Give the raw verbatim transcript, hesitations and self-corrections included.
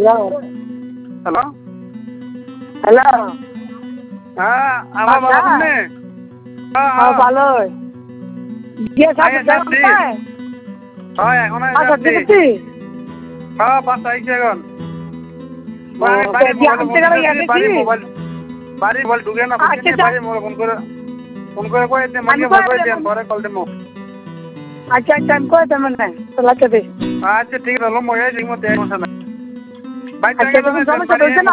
Hello hello হ্যাঁ আমার ভালো তুমি হ্যাঁ হ্যাঁ ভালো গিয়ে সব আচ্ছা, কেমন ঠিক। পায় হ্যাঁ এখন আচ্ছা যাচ্ছি দেখছি হ্যাঁ বাস আইছি এখন ও, আমি বাড়ি কে মোবাইল আনতে গেলে গেছে বাড়ি কি? মোবাইল বাড়ি মোবাইল ঢুকে না আচ্ছা, বুঝছি আচ্ছা। বাড়ি মোবাইল ফোন করে ফোন করে কয়ে দিন আমি মাঝে কয়ে মোবাইল দেব। দিন পরে কল দেবো আচ্ছা আচ্ছা আমি কয়ে দেবো না তোলাকে দে আচ্ছা ঠিক আছে মই এই ঠিক মতো সমস্যা নাই বাইক আচ্ছা, কোনো সমস্যা হয়েছে না?